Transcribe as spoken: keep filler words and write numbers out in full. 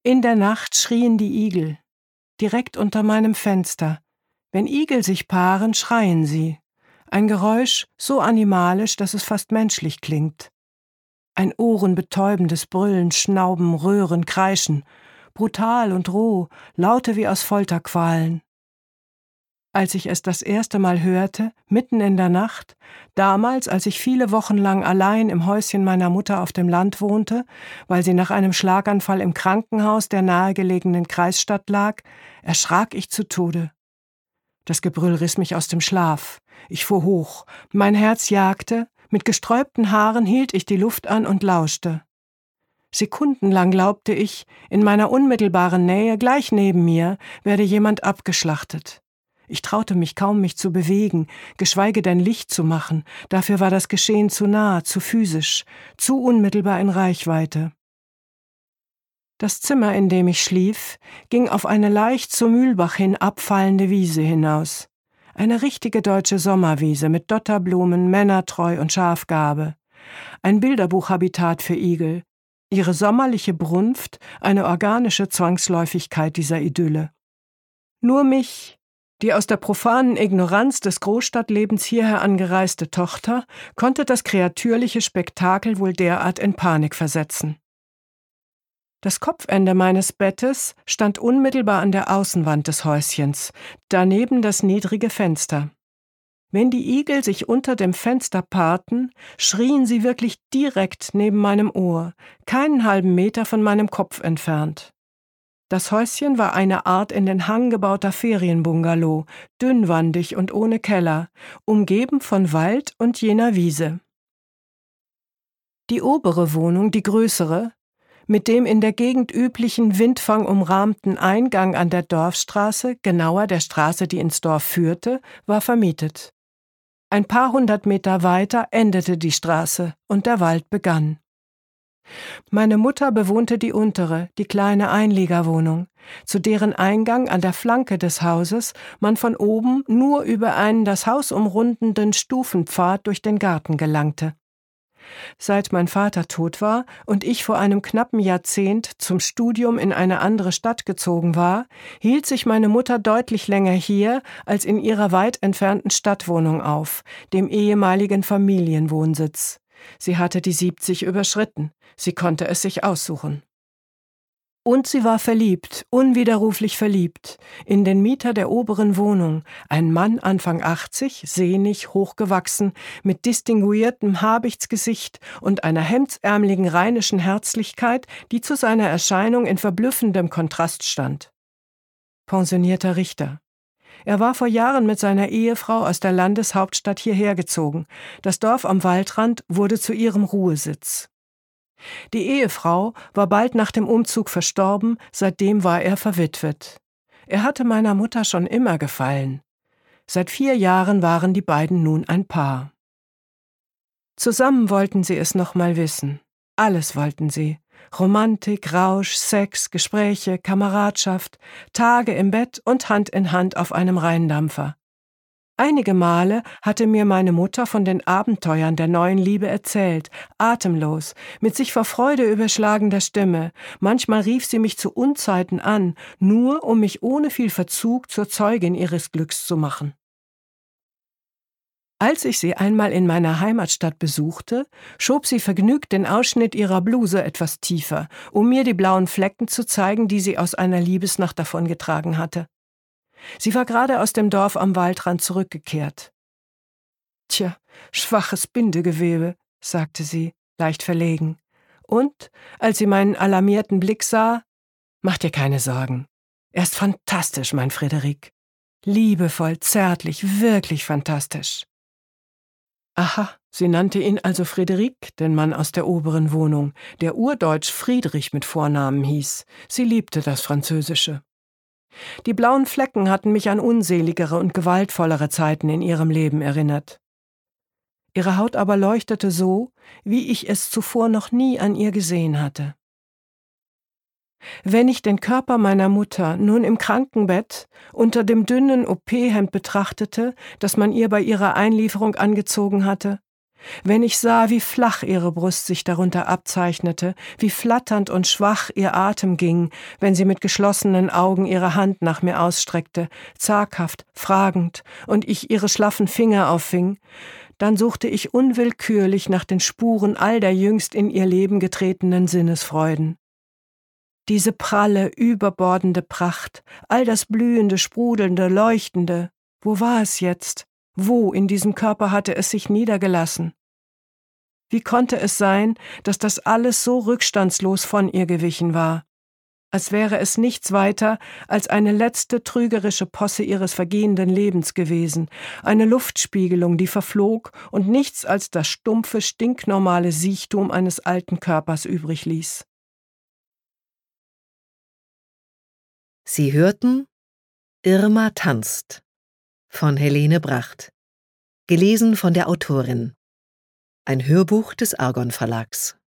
In der Nacht schrien die Igel, direkt unter meinem Fenster. Wenn Igel sich paaren, schreien sie. Ein Geräusch so animalisch, dass es fast menschlich klingt. Ein ohrenbetäubendes Brüllen, Schnauben, Röhren, Kreischen. Brutal und roh, Laute wie aus Folterqualen. Als ich es das erste Mal hörte, mitten in der Nacht, damals, als ich viele Wochen lang allein im Häuschen meiner Mutter auf dem Land wohnte, weil sie nach einem Schlaganfall im Krankenhaus der nahegelegenen Kreisstadt lag, erschrak ich zu Tode. Das Gebrüll riss mich aus dem Schlaf. Ich fuhr hoch, mein Herz jagte, mit gesträubten Haaren hielt ich die Luft an und lauschte. Sekundenlang glaubte ich, in meiner unmittelbaren Nähe, gleich neben mir, werde jemand abgeschlachtet. Ich traute mich kaum, mich zu bewegen, geschweige denn Licht zu machen, dafür war das Geschehen zu nah, zu physisch, zu unmittelbar in Reichweite. Das Zimmer, in dem ich schlief, ging auf eine leicht zu Mühlbach hin abfallende Wiese hinaus. Eine richtige deutsche Sommerwiese mit Dotterblumen, Männertreu und Schafgarbe. Ein Bilderbuchhabitat für Igel. Ihre sommerliche Brunft, eine organische Zwangsläufigkeit dieser Idylle. Nur mich, die aus der profanen Ignoranz des Großstadtlebens hierher angereiste Tochter, konnte das kreatürliche Spektakel wohl derart in Panik versetzen. Das Kopfende meines Bettes stand unmittelbar an der Außenwand des Häuschens, daneben das niedrige Fenster. Wenn die Igel sich unter dem Fenster paarten, schrien sie wirklich direkt neben meinem Ohr, keinen halben Meter von meinem Kopf entfernt. Das Häuschen war eine Art in den Hang gebauter Ferienbungalow, dünnwandig und ohne Keller, umgeben von Wald und jener Wiese. Die obere Wohnung, die größere, mit dem in der Gegend üblichen windfangumrahmten Eingang an der Dorfstraße, genauer der Straße, die ins Dorf führte, war vermietet. Ein paar hundert Meter weiter endete die Straße und der Wald begann. Meine Mutter bewohnte die untere, die kleine Einliegerwohnung, zu deren Eingang an der Flanke des Hauses man von oben nur über einen das Haus umrundenden Stufenpfad durch den Garten gelangte. Seit mein Vater tot war und ich vor einem knappen Jahrzehnt zum Studium in eine andere Stadt gezogen war, hielt sich meine Mutter deutlich länger hier als in ihrer weit entfernten Stadtwohnung auf, dem ehemaligen Familienwohnsitz. Sie hatte die siebzig überschritten, sie konnte es sich aussuchen. Und sie war verliebt, unwiderruflich verliebt, in den Mieter der oberen Wohnung, ein Mann Anfang achtzig, sehnig, hochgewachsen, mit distinguiertem Habichtsgesicht und einer hemdsärmeligen rheinischen Herzlichkeit, die zu seiner Erscheinung in verblüffendem Kontrast stand. Pensionierter Richter. Er war vor Jahren mit seiner Ehefrau aus der Landeshauptstadt hierher gezogen. Das Dorf am Waldrand wurde zu ihrem Ruhesitz. Die Ehefrau war bald nach dem Umzug verstorben, seitdem war er verwitwet. Er hatte meiner Mutter schon immer gefallen. Seit vier Jahren waren die beiden nun ein Paar. Zusammen wollten sie es noch mal wissen. Alles wollten sie. Romantik, Rausch, Sex, Gespräche, Kameradschaft, Tage im Bett und Hand in Hand auf einem Rheindampfer. Einige Male hatte mir meine Mutter von den Abenteuern der neuen Liebe erzählt, atemlos, mit sich vor Freude überschlagender Stimme. Manchmal rief sie mich zu Unzeiten an, nur um mich ohne viel Verzug zur Zeugin ihres Glücks zu machen. Als ich sie einmal in meiner Heimatstadt besuchte, schob sie vergnügt den Ausschnitt ihrer Bluse etwas tiefer, um mir die blauen Flecken zu zeigen, die sie aus einer Liebesnacht davongetragen hatte. Sie war gerade aus dem Dorf am Waldrand zurückgekehrt. »Tja, schwaches Bindegewebe«, sagte sie, leicht verlegen. Und, als sie meinen alarmierten Blick sah, »Mach dir keine Sorgen. Er ist fantastisch, mein Frederik. Liebevoll, zärtlich, wirklich fantastisch.« Aha, sie nannte ihn also Frederik, den Mann aus der oberen Wohnung, der urdeutsch Friedrich mit Vornamen hieß. Sie liebte das Französische. Die blauen Flecken hatten mich an unseligere und gewaltvollere Zeiten in ihrem Leben erinnert. Ihre Haut aber leuchtete so, wie ich es zuvor noch nie an ihr gesehen hatte. Wenn ich den Körper meiner Mutter nun im Krankenbett unter dem dünnen O P-Hemd betrachtete, das man ihr bei ihrer Einlieferung angezogen hatte, wenn ich sah, wie flach ihre Brust sich darunter abzeichnete, wie flatternd und schwach ihr Atem ging, wenn sie mit geschlossenen Augen ihre Hand nach mir ausstreckte, zaghaft, fragend, und ich ihre schlaffen Finger auffing, dann suchte ich unwillkürlich nach den Spuren all der jüngst in ihr Leben getretenen Sinnesfreuden. Diese pralle, überbordende Pracht, all das blühende, sprudelnde, leuchtende, wo war es jetzt? Wo in diesem Körper hatte es sich niedergelassen? Wie konnte es sein, dass das alles so rückstandslos von ihr gewichen war, als wäre es nichts weiter als eine letzte trügerische Posse ihres vergehenden Lebens gewesen, eine Luftspiegelung, die verflog und nichts als das stumpfe, stinknormale Siechtum eines alten Körpers übrig ließ. Sie hörten Irma tanzt von Helene Bracht, gelesen von der Autorin. Ein Hörbuch des Argon Verlags.